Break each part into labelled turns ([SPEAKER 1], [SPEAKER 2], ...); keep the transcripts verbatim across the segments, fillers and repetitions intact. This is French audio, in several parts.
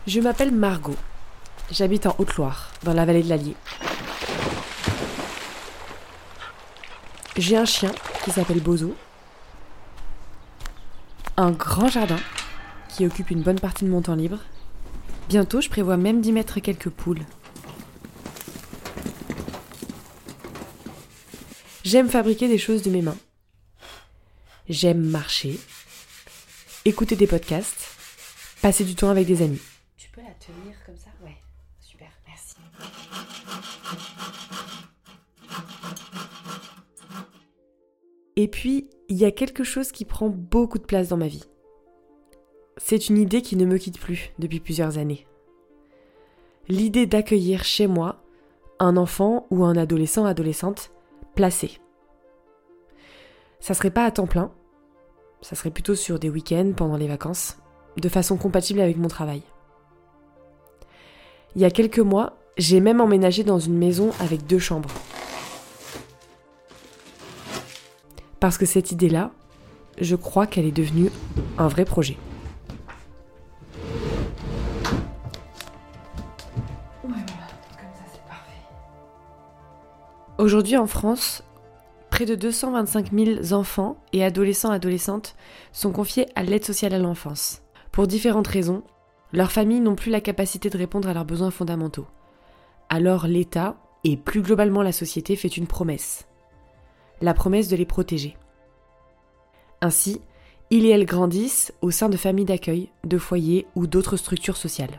[SPEAKER 1] Je m'appelle Margot. J'habite en Haute-Loire, dans la vallée de l'Allier. J'ai un chien qui s'appelle Bozo, un grand jardin qui occupe une bonne partie de mon temps libre. Bientôt, je prévois même d'y mettre quelques poules. J'aime fabriquer des choses de mes mains. J'aime marcher, écouter des podcasts, passer du temps avec des amis. Tu peux la tenir comme ça ? Ouais, super, merci. Et puis, il y a quelque chose qui prend beaucoup de place dans ma vie. C'est une idée qui ne me quitte plus depuis plusieurs années. L'idée d'accueillir chez moi un enfant ou un adolescent, adolescente placé. Ça serait pas à temps plein, ça serait plutôt sur des week-ends pendant les vacances, de façon compatible avec mon travail. Il y a quelques mois, j'ai même emménagé dans une maison avec deux chambres. Parce que cette idée-là, je crois qu'elle est devenue un vrai projet. Ouais, voilà, comme ça c'est parfait. Aujourd'hui en France, près de deux cent vingt-cinq mille enfants et adolescents adolescentes sont confiés à l'aide sociale à l'enfance. Pour différentes raisons, leurs familles n'ont plus la capacité de répondre à leurs besoins fondamentaux. Alors l'État, et plus globalement la société, fait une promesse. La promesse de les protéger. Ainsi, ils et elles grandissent au sein de familles d'accueil, de foyers ou d'autres structures sociales.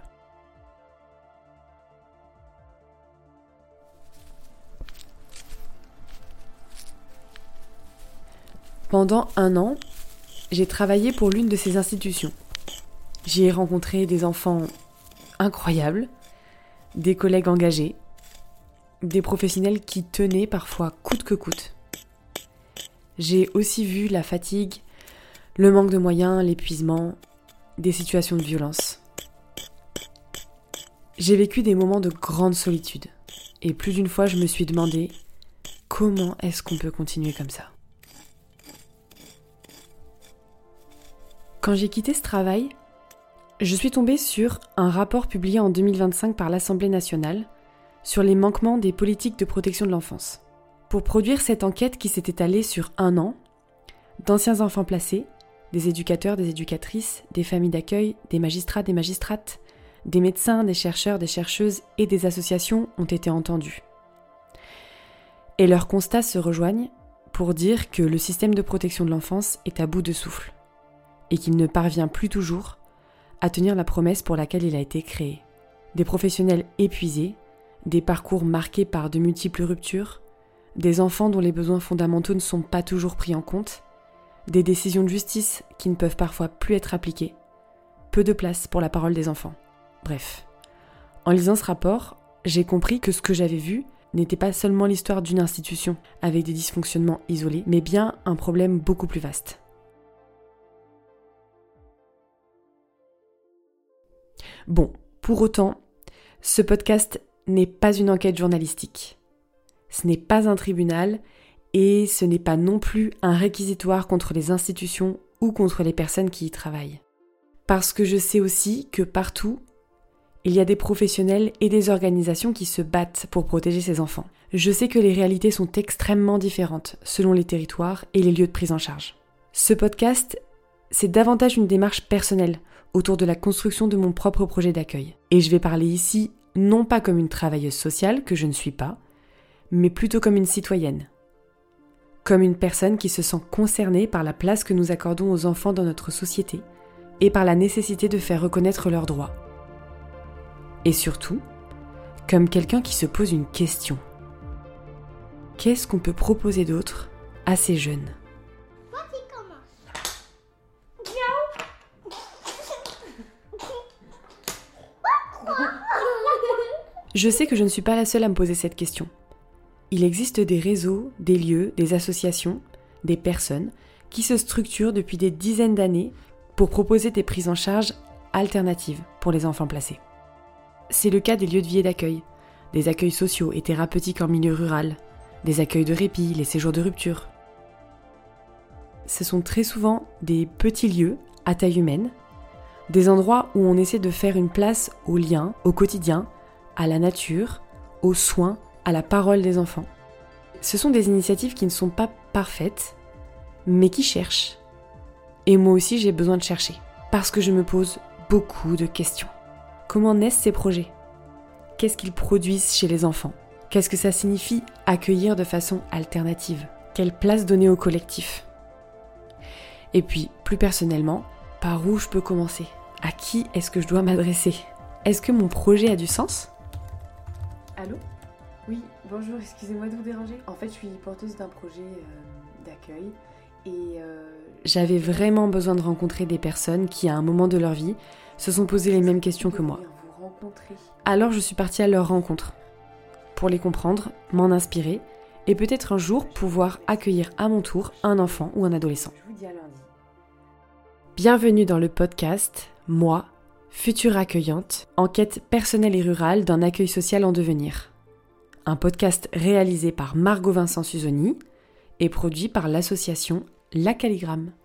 [SPEAKER 1] Pendant un an, j'ai travaillé pour l'une de ces institutions. J'y ai rencontré des enfants incroyables, des collègues engagés, des professionnels qui tenaient parfois coûte que coûte. J'ai aussi vu la fatigue, le manque de moyens, l'épuisement, des situations de violence. J'ai vécu des moments de grande solitude et plus d'une fois je me suis demandé comment est-ce qu'on peut continuer comme ça. Quand j'ai quitté ce travail, je suis tombée sur un rapport publié en deux mille vingt-cinq par l'Assemblée nationale sur les manquements des politiques de protection de l'enfance. Pour produire cette enquête qui s'est étalée sur un an, d'anciens enfants placés, des éducateurs, des éducatrices, des familles d'accueil, des magistrats, des magistrates, des médecins, des chercheurs, des chercheuses et des associations ont été entendus. Et leurs constats se rejoignent pour dire que le système de protection de l'enfance est à bout de souffle et qu'il ne parvient plus toujours à tenir la promesse pour laquelle il a été créé. Des professionnels épuisés, des parcours marqués par de multiples ruptures, des enfants dont les besoins fondamentaux ne sont pas toujours pris en compte, des décisions de justice qui ne peuvent parfois plus être appliquées, peu de place pour la parole des enfants. Bref, en lisant ce rapport, j'ai compris que ce que j'avais vu n'était pas seulement l'histoire d'une institution avec des dysfonctionnements isolés, mais bien un problème beaucoup plus vaste. Bon, pour autant, ce podcast n'est pas une enquête journalistique. Ce n'est pas un tribunal et ce n'est pas non plus un réquisitoire contre les institutions ou contre les personnes qui y travaillent. Parce que je sais aussi que partout, il y a des professionnels et des organisations qui se battent pour protéger ces enfants. Je sais que les réalités sont extrêmement différentes selon les territoires et les lieux de prise en charge. Ce podcast, c'est davantage une démarche personnelle autour de la construction de mon propre projet d'accueil. Et je vais parler ici non pas comme une travailleuse sociale, que je ne suis pas, mais plutôt comme une citoyenne. Comme une personne qui se sent concernée par la place que nous accordons aux enfants dans notre société et par la nécessité de faire reconnaître leurs droits. Et surtout, comme quelqu'un qui se pose une question. Qu'est-ce qu'on peut proposer d'autre à ces jeunes ? Je sais que je ne suis pas la seule à me poser cette question. Il existe des réseaux, des lieux, des associations, des personnes qui se structurent depuis des dizaines d'années pour proposer des prises en charge alternatives pour les enfants placés. C'est le cas des lieux de vie et d'accueil, des accueils sociaux et thérapeutiques en milieu rural, des accueils de répit, les séjours de rupture. Ce sont très souvent des petits lieux à taille humaine, Des endroits où on essaie de faire une place aux liens, au quotidien, à la nature, aux soins, à la parole des enfants. Ce sont des initiatives qui ne sont pas parfaites, mais qui cherchent. Et moi aussi j'ai besoin de chercher, parce que je me pose beaucoup de questions. Comment naissent ces projets ? Qu'est-ce qu'ils produisent chez les enfants ? Qu'est-ce que ça signifie accueillir de façon alternative ? Quelle place donner au collectif ? Et puis, plus personnellement, par où je peux commencer ? À qui est-ce que je dois m'adresser ? Est-ce que mon projet a du sens ? Allô ? Oui, bonjour, excusez-moi de vous déranger. En fait, je suis porteuse d'un projet euh, d'accueil et euh, j'avais vraiment besoin de rencontrer des personnes qui, à un moment de leur vie, se sont posées les mêmes questions que moi. Alors je suis partie à leur rencontre, pour les comprendre, m'en inspirer, et peut-être un jour pouvoir accueillir à mon tour un enfant ou un adolescent. Je vous dis à lundi. Bienvenue dans le podcast « Moi, future accueillante, enquête personnelle et rurale d'un accueil social en devenir ». Un podcast réalisé par Margot Vincent Suzoni et produit par l'association La Calligramme.